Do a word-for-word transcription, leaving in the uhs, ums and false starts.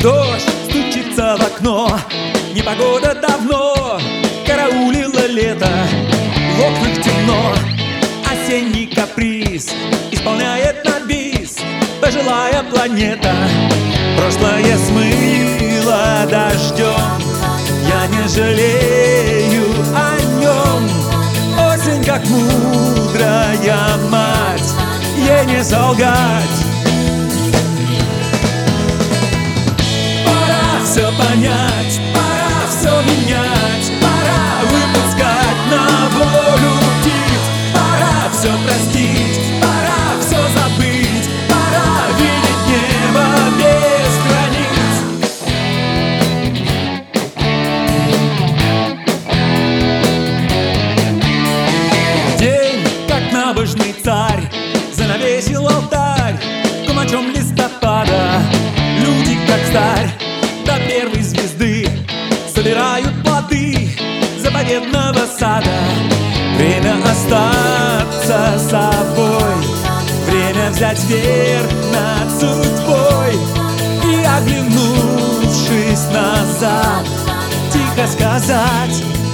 Дождь стучится в окно, непогода давно караулила лето. В окнах темно, осенний каприз исполняет на бис пожилая планета. Прошлое смыло дождем, я не жалею о нем. Осень, как мудрая мать, ей не солгать. Пора все понять, пора все менять, пора выпускать на волю птиц, пора все простить, пора все забыть, пора видеть небо без границ. День, как набожный царь, занавесил алтарь кумачом листопада. Люди, как старь, до первой звезды собирают плоды заповедного сада. Время остаться собой, время взять верх над судьбой и, оглянувшись назад, тихо сказать: